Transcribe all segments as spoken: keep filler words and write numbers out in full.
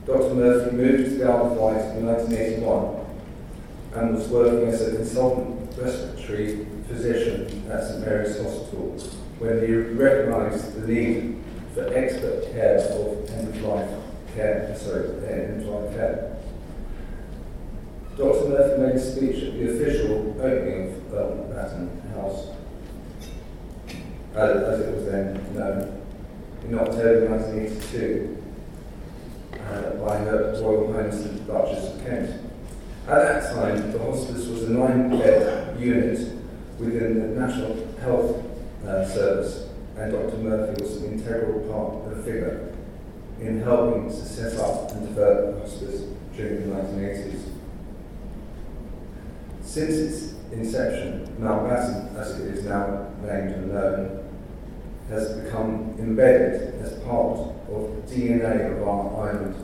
Doctor Murphy moved to the Isle of Wight in nineteen eighty-one and was working as a consultant respiratory physician at St Mary's Hospital when he recognised the need for expert care of end-of-life care, sorry, end-of-life care. Doctor Murphy made a speech at the official opening of Mountbatten House, as, as it was then known, in October nineteen eighty-two, uh, by her Royal Highness the Duchess of Kent. At that time, the hospice was a nine-bed unit within the National Health uh, Service, and Doctor Murphy was an integral part of the figure in helping to set up and develop the hospice during the nineteen eighties. Since its inception, Mountbatten, as it is now named and known, has become embedded as part of the D N A of our island.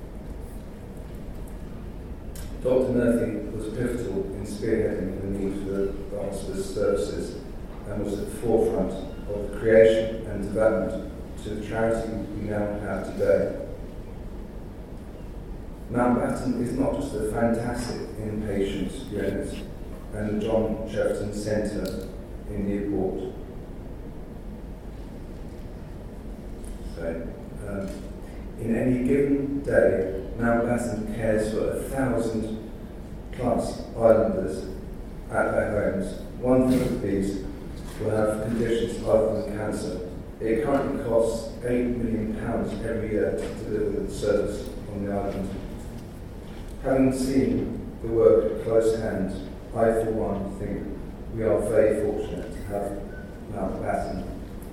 Doctor Murphy was pivotal in spearheading the need for the hospice services and was at the forefront of the creation and development to the charity we now have today. Mountbatten is not just a fantastic inpatient unit and the John Shefferton Centre in Newport. So, um, in any given day, Mountbatten cares for a thousand plus islanders at their homes. One third of these will have conditions other than cancer. It currently costs eight million pounds every year to deliver the service on the island. Having seen the work at close hand, I for one think we are very fortunate to have Mountbatten.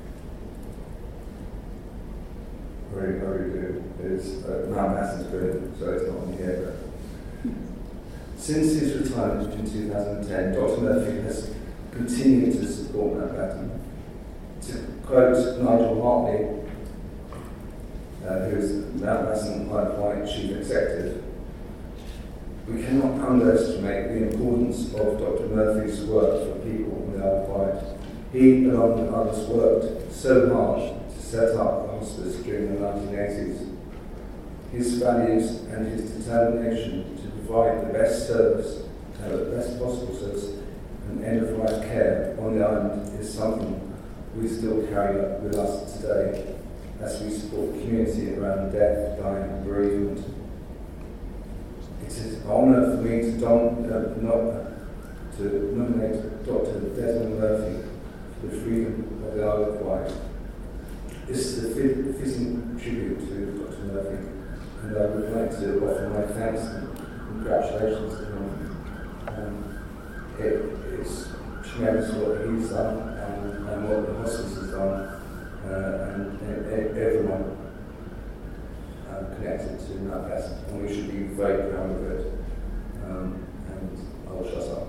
Very, very good. It's, uh, Mountbatten's brilliant, so it's not on here. But since his retirement in two thousand ten, Doctor Murphy has continued to support Mountbatten. To quote Nigel Hartley, uh, who is Mountbatten Isle of Wight Chief Executive, "We cannot underestimate the importance of Doctor Murphy's work for people on the Isle of Wight. He, along with others, worked so hard to set up the hospice during the nineteen eighties. His values and his determination to provide the best service, uh, the best possible service and end-of-life care on the island is something we still carry with us today as we support the community around death, dying and bereavement. It is an honour for me to, don, uh, not, to nominate Doctor Desmond Murphy for the freedom of the Isle of Wight. This is a fit, fitting tribute to Doctor Murphy, and I would like to offer my thanks and congratulations to him. Um, it, it's tremendous what he's done and, and what the hospice has done, uh, and, and everyone uh, connected to Mountbatten, and we should be very proud of it. Um, and I'll shut up.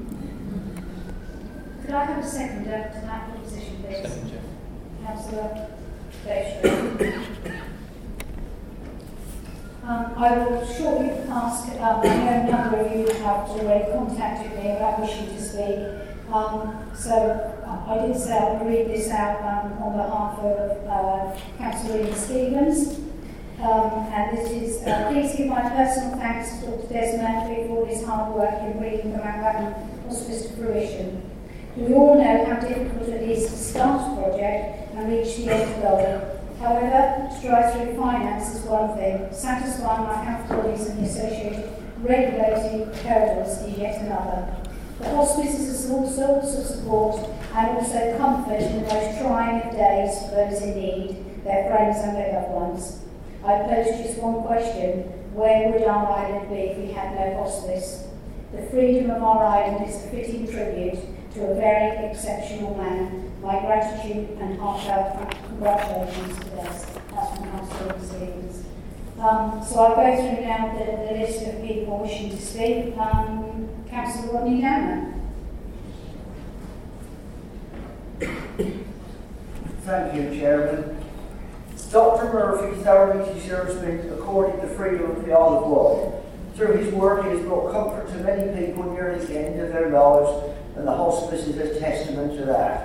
Could I have a seconder to that proposition, please? Second, Councillor Dave. Um, I will shortly ask, um, I know a number of you have already contacted me about wishing to speak. Um, so uh, I did say I'll read this out um, on behalf of uh, Councillor Ian Stevens. Um, and this is, uh, please give my personal thanks to Doctor Des Murphy for his hard work in bringing the Mountbatten Hospice to fruition. We all know how difficult it is to start a project and reach the end goal. However, strive through finance is one thing, satisfying our health bodies and the associated regulatory hurdles is yet another. The hospice is a source of support and also comfort in the most trying of days for those in need, their friends and their loved ones. I pose just one question: where would our island be if we had no hospice? The freedom of our island is a fitting tribute to a very exceptional man. My gratitude and heartfelt congratulations to this. That's from Councillor Stevens. Um, so I'll go through now the, the list of people wishing to speak. Um, Councillor Rodney Downer. Thank you, Chairman. Doctor Murphy thoroughly deserves being accorded the freedom of the Isle of Wight. Through his work, he has brought comfort to many people near the end of their lives, and the hospice is a testament to that.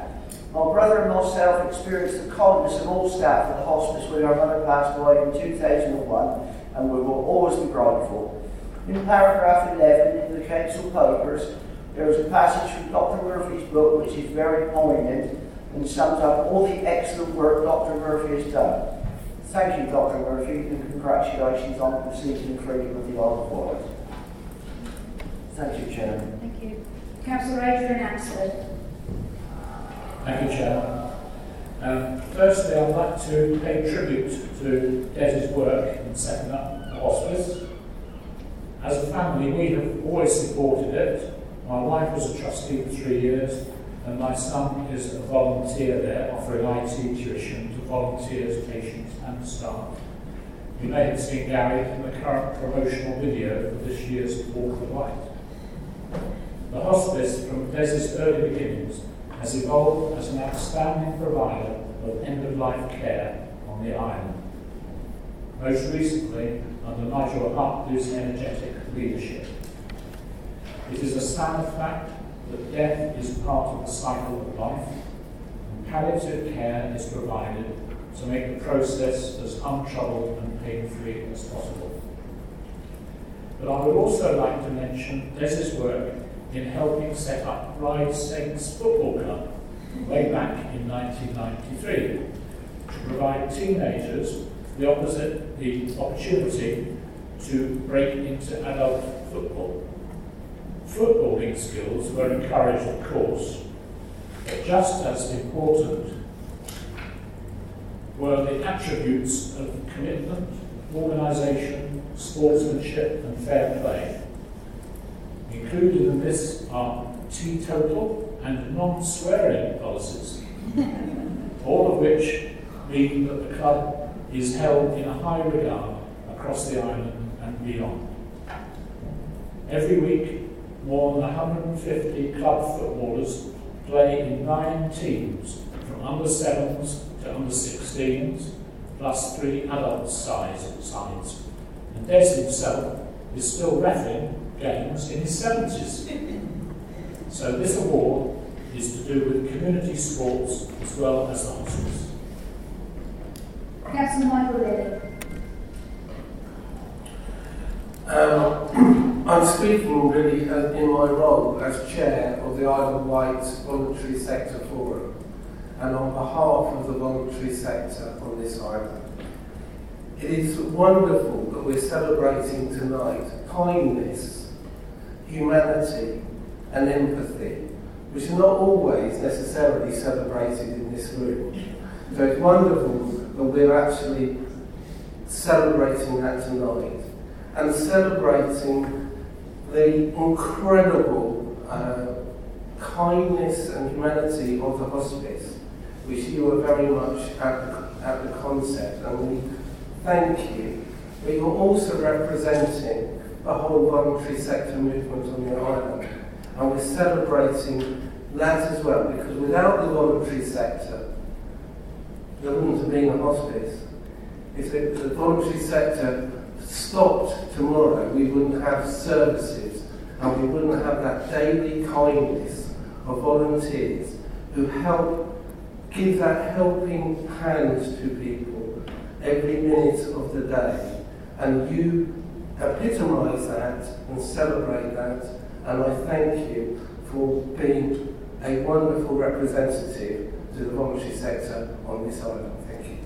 My brother and myself experienced the kindness of all staff at the hospice when our mother passed away in two thousand one, and we will always be grateful. In paragraph eleven in the council papers, there is a passage from Doctor Murphy's book which is very poignant and sums up all the excellent work Doctor Murphy has done. Thank you, Doctor Murphy, and congratulations on receiving the freedom of the Isle of Wight. Thank you, Chairman. Thank you. Councillor Adrian Axford. Thank you, Chairman. Um, firstly, I'd like to pay tribute to Des's work in setting up the hospice. As a family, we have always supported it. My wife was a trustee for three years, and my son is a volunteer there, offering I T tuition to volunteers, patients, and staff. You may have seen Gary in the current promotional video for this year's Walk the Light. The hospice, from Des's early beginnings, has evolved as an outstanding provider of end-of-life care on the island. Most recently, under Nigel Hartley's energetic leadership. It is a standard fact that death is part of the cycle of life, and palliative care is provided to make the process as untroubled and pain-free as possible. But I would also like to mention Des's work in helping set up Ryde Saints Football Club way back in nineteen ninety-three to provide teenagers the, opposite, the opportunity to break into adult football. Footballing skills were encouraged, of course, but just as important were the attributes of commitment, organisation, sportsmanship and fair play. Included in this are teetotal and non-swearing policies, all of which mean that the club is held in a high regard across the island and beyond. Every week, more than one hundred fifty club footballers play in nine teams, from under sevens to under sixteens, plus three adult size, sides. And Des himself is still reffing games in his seventies. So this award is to do with community sports as well as the hospice. Councillor Michael Lilly. Um, I'm speaking really as, in my role as chair of the Isle of Wight Voluntary Sector Forum, and on behalf of the voluntary sector on this island. It is wonderful that we're celebrating tonight kindness, humanity and empathy, which are not always necessarily celebrated in this room. So it's wonderful that we're actually celebrating that tonight, and celebrating the incredible uh, kindness and humanity of the hospice, which you are very much at the, at the concept, and we thank you. But you're also representing the whole voluntary sector movement on the island, and we're celebrating that as well, because without the voluntary sector, there wouldn't have been a hospice. If the, the voluntary sector stopped tomorrow, we wouldn't have services, and we wouldn't have that daily kindness of volunteers who help give that helping hand to people every minute of the day. And you epitomise that and celebrate that, and I thank you for being a wonderful representative to the voluntary sector on this island. Thank you.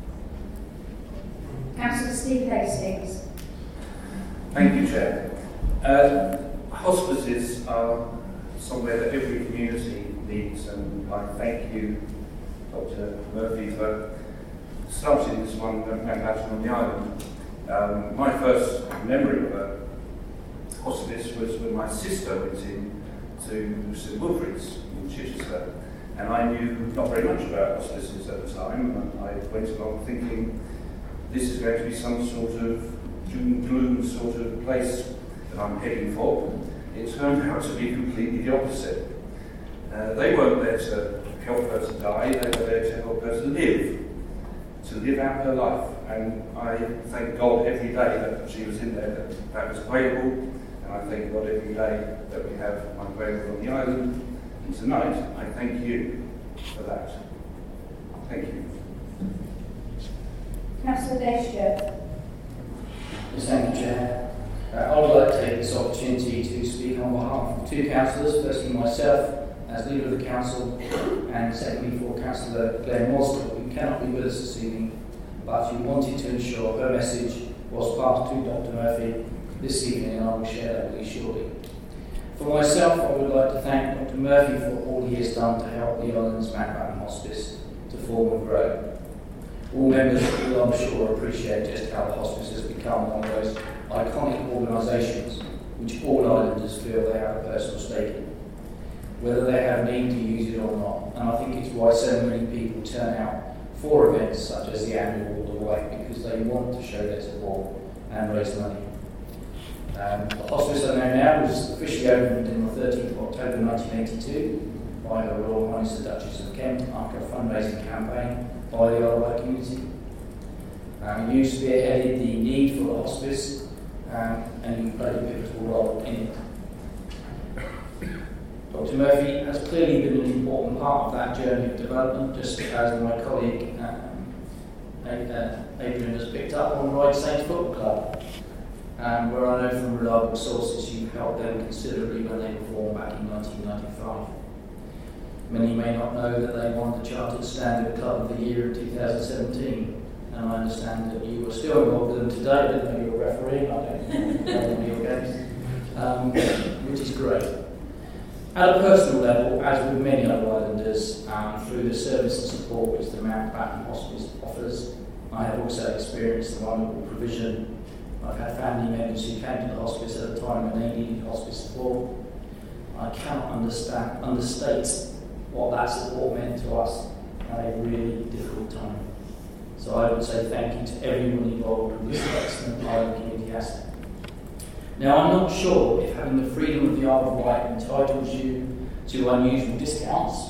Councillor Steve Hastings. Thank you, Chair. Uh, hospices are somewhere that every community needs, and I thank you, Doctor Murphy, for starting this one and Mountbatten on the island. Um, my first memory of a hospice was when my sister went in to St Wilfrid's in Chichester, and I knew not very much about hospices at the time, and I went along thinking this is going to be some sort of doom and gloom sort of place that I'm heading for. It turned out to be completely the opposite. Uh, they weren't there to help her to die, they were there to help her to live, to live out her life. And I thank God every day that she was in there, that that was available, and I thank God every day that we have one available on the island. And tonight, I thank you for that. Thank you. Councillor Day-Stewart. Yes, thank you, Chair. Uh, I would like to take this opportunity to speak on behalf of two councillors, firstly myself as leader of the council, and secondly for Councillor Claire Moscow, who cannot be with us this evening, but who wanted to ensure her message was passed to Doctor Murphy this evening, and I will share that with you shortly. For myself, I would like to thank Doctor Murphy for all he has done to help the island's Mountbatten Hospice to form and grow. All members will, I'm sure, appreciate just how the hospice has become one of those iconic organisations which all islanders feel they have a personal stake in, whether they have need to use it or not. And I think it's why so many people turn out for events such as the annual Walk of Life, because they want to show their support and raise money. Um, the hospice I know now was officially opened on the thirteenth of October nineteen eighty-two by Her Royal Highness the Duchess of Kent after a fundraising campaign by the Isle of Wight community. Um, you spearheaded the need for the hospice, um, and you played a pivotal role in it. Doctor Murphy has clearly been an important part of that journey of development, just as my colleague um, Adrian has picked up on Ryde Saints Football Club, um, where I know from reliable sources you helped them considerably when they were formed back in nineteen ninety-five. Many may not know that they won the Chartered Standard Club of the Year in two thousand seventeen, and I understand that you are still involved with them today. I don't know you're refereeing, I don't know your games, um, which is great. At a personal level, as with many other islanders, um, through the service and support which the Mountbatten Hospice offers, I have also experienced the wonderful provision. I've had family members who came to the hospice at a time when they needed hospice support. I cannot understand, understate what that support meant to us at a really difficult time. So I would say thank you to everyone involved with this excellent island community asset. Now, I'm not sure if having the freedom of the Isle of Wight entitles you to unusual discounts.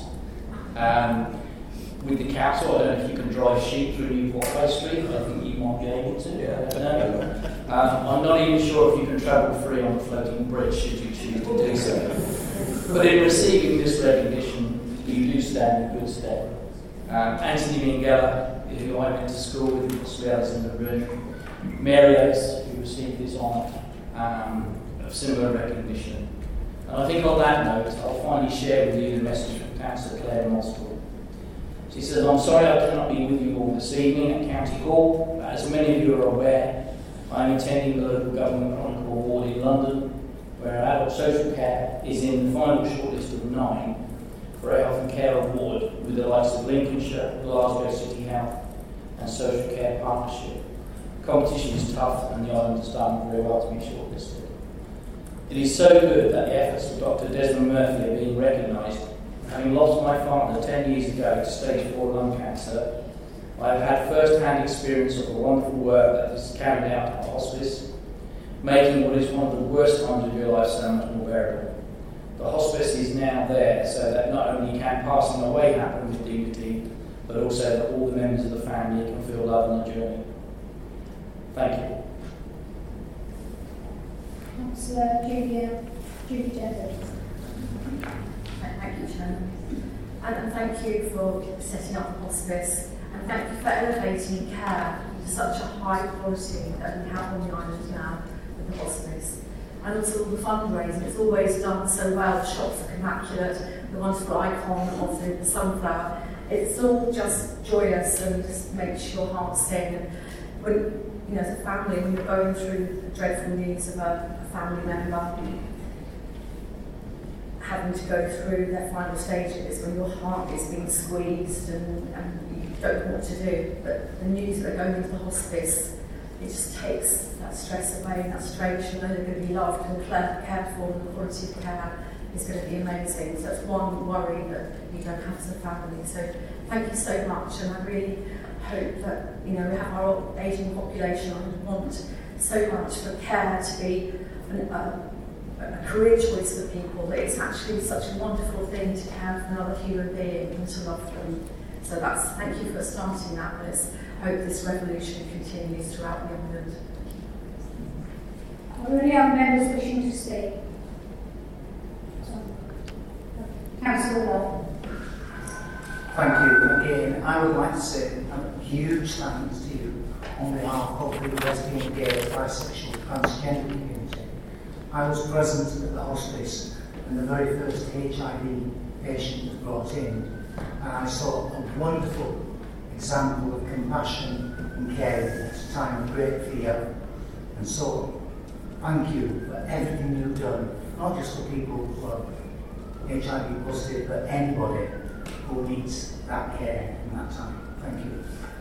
Um, with the council, I don't know if you can drive sheep through Newport High Street. I think you might be able to. I don't know. Um, I'm not even sure if you can travel free on a floating bridge should you choose to do so. But in receiving this recognition, you do stand in good stead. Um, Anthony Minghella, who I went to school with, possibly others in the room, Mary Oates, who received this honour, Um, of similar recognition. And I think on that note, I'll finally share with you the message from Councillor Claire Moscow. She says, I'm sorry I cannot be with you all this evening at County Hall, but as many of you are aware, I'm attending the Local Government Chronicle Award in London, where adult social care is in the final shortlist of nine for a health and care award with the likes of Lincolnshire, Glasgow City Health and Social Care Partnership. Competition is tough and the island has done very well to be shortlisted. It is so good that the efforts of Doctor Desmond Murphy are being recognised. Having lost my father ten years ago to stage four lung cancer, I have had first-hand experience of the wonderful work that is carried out at the hospice, making what is one of the worst times of your life so much more bearable. The hospice is now there so that not only can passing away happen with dignity, but also that all the members of the family can feel love on the journey. Thank you. Councillor Julia, Julie Jenkins. Thank you, Chairman. And, and thank you for setting up the hospice, and thank you for elevating care to such a high quality that we have on the island now with the hospice. And also all the fundraising, it's always done so well. The shops are immaculate, the wonderful icon of the, the sunflower. It's all just joyous and just makes your heart sing. And when, you know, as a family, when you're going through the dreadful news of a, a family member having to go through their final stages, when your heart is being squeezed and, and you don't know what to do, but the news that they're going into the hospice, it just takes that stress away and that strain. You know they're going to be loved and cared for, and the quality of care is going to be amazing. So that's one worry that you don't have as a family. So thank you so much, and I really hope that, you know, we have our ageing population and want so much for care to be an, a, a career choice for people, that it's actually such a wonderful thing to care for another human being and to love them. So that's, thank you for starting that, but it's, I hope this revolution continues throughout the island. Are there any other members wishing to speak? Councillor Love. Thank you. And again, I would like to say a huge thanks to you on behalf of the lesbian, gay, bisexual, transgender community. I was present at the hospice when the very first H I V patient was brought in, and I saw a wonderful example of compassion and caring at a time of great fear. And so, thank you for everything you've done, not just for people who are H I V positive, but anybody who needs that care in that time. Thank you.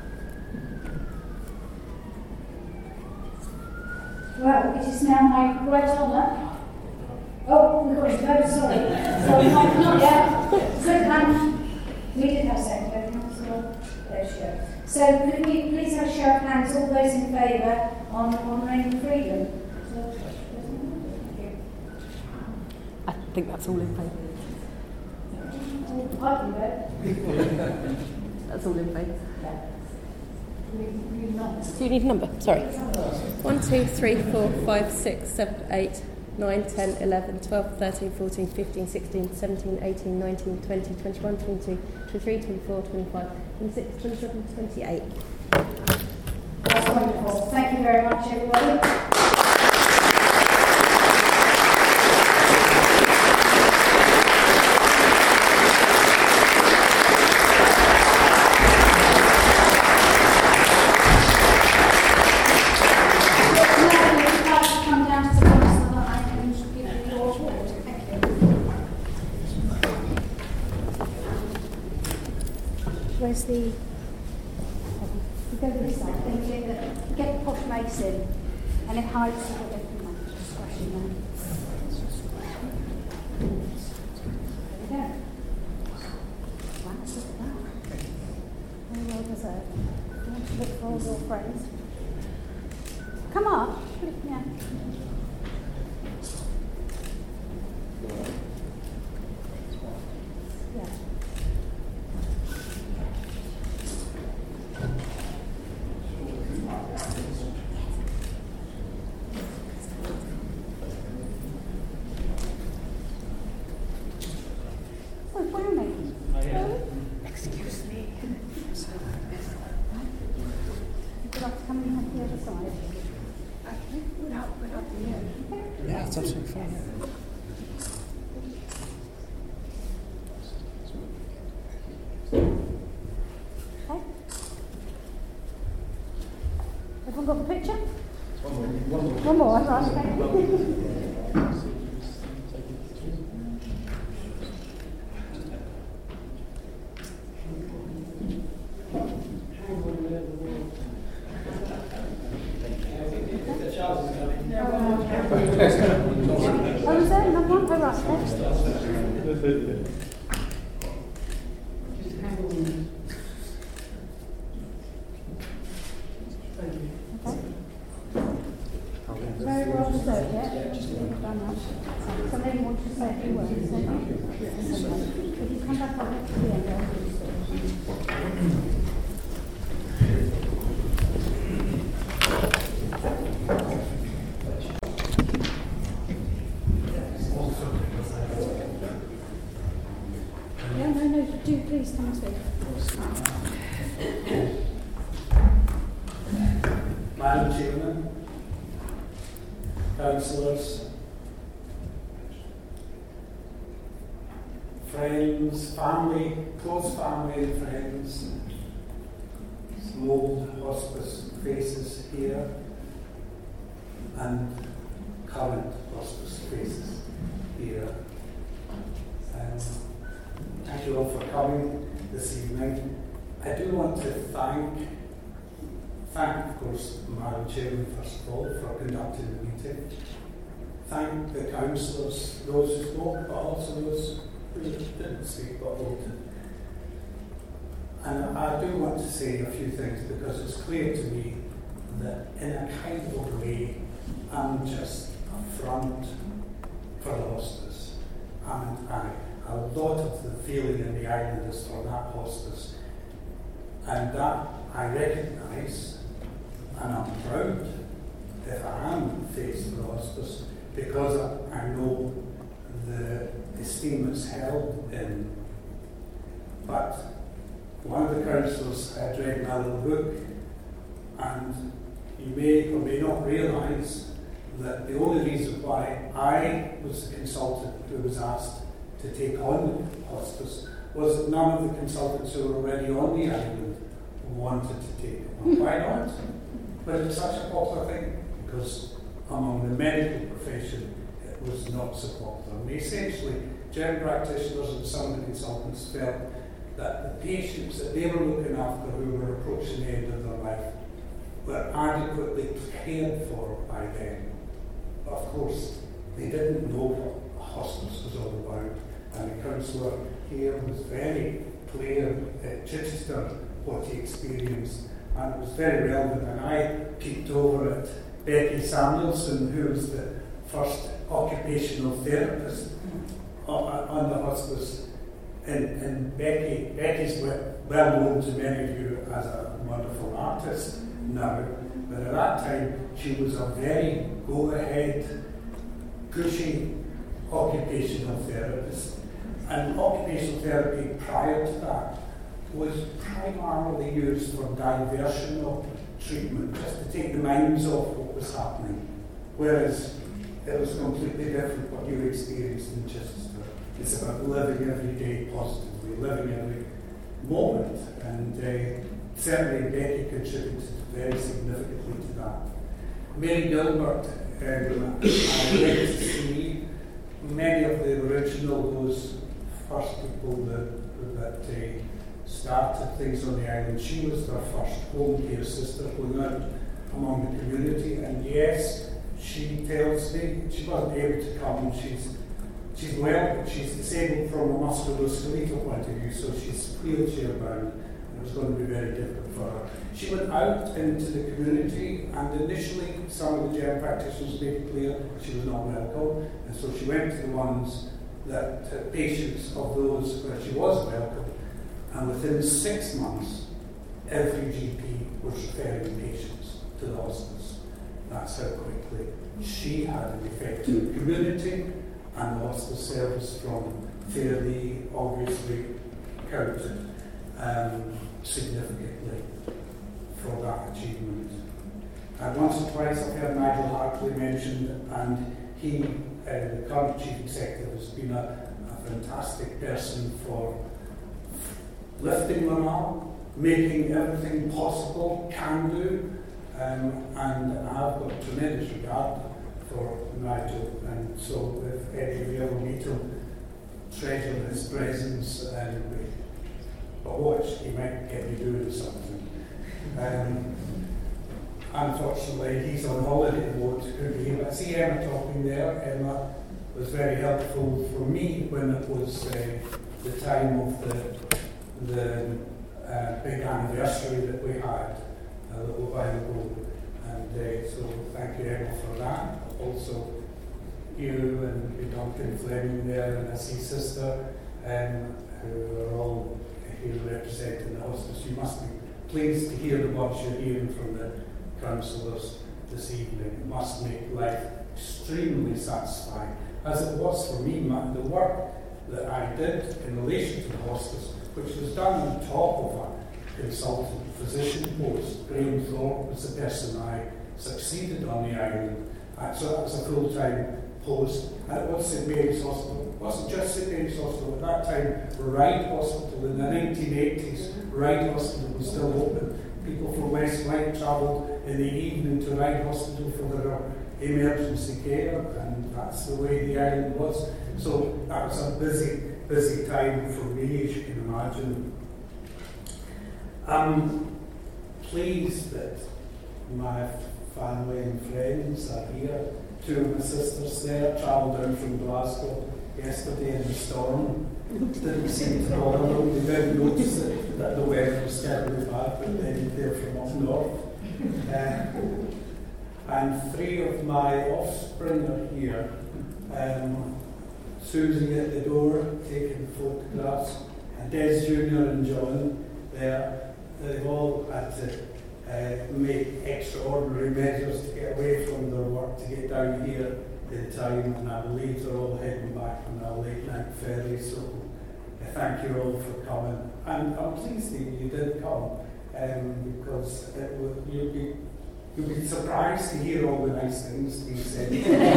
Well, it is now my great honour. Oh, of course, no, sorry. Sorry, not, not yet. So, um, we did have secretary, so there she goes. So, could we please have a show of hands, all those in favour on honouring freedom? So, I think that's all in favour. oh, I can vote. That's all in favour. Yeah. We, we not. Do you need a number? Sorry. one, two, three, four, five, six, seven, eight, nine, ten, eleven, twelve, thirteen, fourteen, fifteen, sixteen, seventeen, eighteen, nineteen, twenty, twenty-one, twenty-two, twenty-three, twenty-four, twenty-five, twenty-six, twenty-seven, twenty-eight. That's wonderful. Thank you very much, everybody. Where's the... You go to this side, then you get the, get the posh mace in, and it hides the whole different one. Just squash it down. There we go. Wow, look at that. Very well deserved. You want to look for all your friends. Come up. Yeah. Yeah. Excuse me. Would you like to come in on the other side? No, we're not here. Yeah, it's absolutely fine. Okay. Everyone got the picture? One more. One more. One more, right, okay. Oh, is there another one? Oh, right, okay. Very well deserved, yeah? Thank you very much. So maybe you want to say a few words, so if you come back up to the end, I'll do so. No, no, no, do please come and speak. Madam Chairman, councillors, friends, family, close family and friends, some old hospice faces here, and current hospice faces here. Um, thank you all for coming this evening. I do want to thank Thank, of course, Madam Chairman, first of all, for conducting the meeting. Thank the councillors, those who spoke, but also those who didn't speak but voted. And I do want to say a few things because it's clear to me that in a kind of way, I'm just a front for the hospice. And I, a lot of the feeling in the island is for that hospice. And that I recognise. And I'm proud if I am faced with hospice because I, I know the esteem it's held in. But one of the councillors had read my little book, and you may or may not realise that the only reason why I was the consultant who was asked to take on hospice was that none of the consultants who were already on the island wanted to take it on. Why not? But it's such a popular thing, because among the medical profession it was not so popular. And essentially, general practitioners and some of the consultants felt that the patients that they were looking after who were approaching the end of their life were adequately cared for by them. Of course, they didn't know what hospice was all about, and the councillor here was very clear at Chichester what he experienced, and it was very relevant. And I peeked over at Becky Samuelson, who was the first occupational therapist on the hospice, and, and Becky, Becky's well known to many of you as a wonderful artist now, but at that time she was a very go-ahead, pushy occupational therapist. And occupational therapy prior to that was primarily used for diversional treatment, just to take the minds off what was happening, whereas it was completely different what you experienced in Chichester. It's about living every day positively, living every moment, and uh, certainly Becky contributed very significantly to that. Mary Gilbert, um, I went to see many of the original, those first people that, that uh, started things on the island. She was their first home care sister going out among the community, and yes, she tells me she wasn't able to come. She's she's well, but she's disabled from a musculoskeletal point of view, so she's wheelchair bound, and it was going to be very difficult for her. She went out into the community, and initially some of the general practitioners made it clear she was not welcome, and so she went to the ones that uh, patients of those where she was welcome, and within six months, every G P was referring patients to the hospice. That's how quickly she had an effect in the community, and the hospice service from fairly obviously counted um, significantly for that achievement. And once or twice I've heard Nigel Hartley mentioned, and he, uh, the current chief executive, has been a, a fantastic person for lifting morale, making everything possible, can do, um, and I've got tremendous regard for Nigel, and so if any of you ever meet him, treasure his presence, and but watch, he might get you doing something. Um, unfortunately, he's on holiday, won't could be, but I see Emma talking there. Emma was very helpful for me when it was uh, the time of the, the uh, big anniversary that we had a little while ago. And uh, so thank you, Emma, for that. Also, you and Duncan Fleming there, and I see Sister, um, who are all here representing the hospice. You must be pleased to hear the words you're hearing from the councillors this evening. It must make life extremely satisfying, as it was for me. My, the work that I did in relation to the hospice, which was done on top of a consultant physician post. Graham Thorpe was the person I succeeded on the island. And so that was a full-time post. And it was Saint Mary's Hospital. It wasn't just Saint Mary's Hospital. At that time, Ryde Hospital in the nineteen eighties, Ryde Hospital was still open. People from West Ryde travelled in the evening to Ryde Hospital for their emergency care, and that's the way the island was. So that was a busy, busy time for me, as you can imagine. I'm pleased that my family and friends are here. Two of my sisters there travelled down from Glasgow yesterday in the storm. Didn't seem to bother them. They didn't notice it, that the weather was terribly bad, but then they're from up north. Uh, and three of my offspring are here. Um, Susie at the door taking photographs, and Des Junior and John there. They've all had to uh, make extraordinary measures to get away from their work to get down here in time, and I believe they're all heading back on our late night ferry, so thank you all for coming. And I'm pleased that you did come, um, because it would, you'd be you'd be surprised to hear all the nice things being said.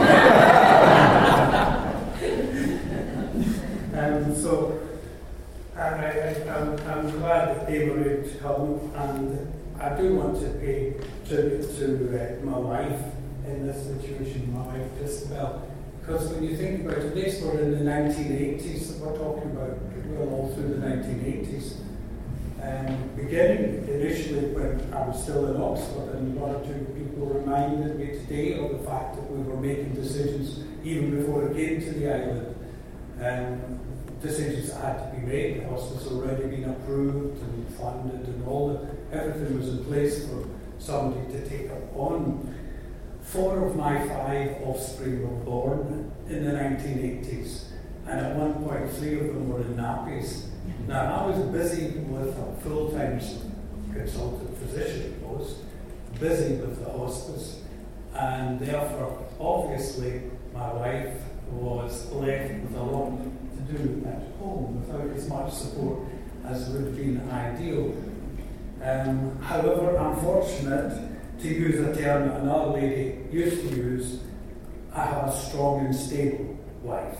um, so, and I, I, I'm, I'm glad that they were able to come, and I do want to pay tribute to uh, my wife in this situation, my wife Christabel. Because when you think about it, this were in the nineteen eighties that we're talking about, well, all through the nineteen eighties. Um, beginning initially when I was still in Oxford, and one or two people reminded me today of the fact that we were making decisions even before it came to the island. Um, decisions that had to be made. The hospice had already been approved and funded, and all the, everything was in place for somebody to take up on. Four of my five offspring were born in the nineteen eighties, and at one point three of them were in nappies. Now, I was busy with a full-time consultant physician post, busy with the hospice, and therefore, obviously, my wife was left with a lot to do at home without as much support as would have been ideal. Um, however, I'm fortunate, to use a term that another lady used to use, I have a strong and stable wife.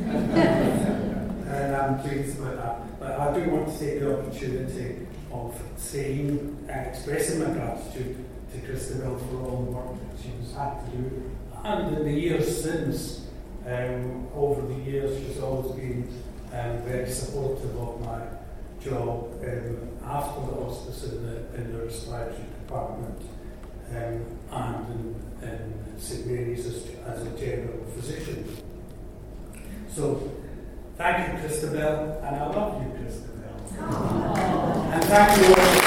And I'm pleased with that. But I do want to take the opportunity of saying and expressing my gratitude to Christabel for all the work that she has had to do. And in the years since, um, over the years, she's always been um, very supportive of my job um, after the hospice in the, in the respiratory department. Um, and in, in Saint Mary's as, as a general physician. So, thank you, Christabel, and I love you, Christabel. And thank you all.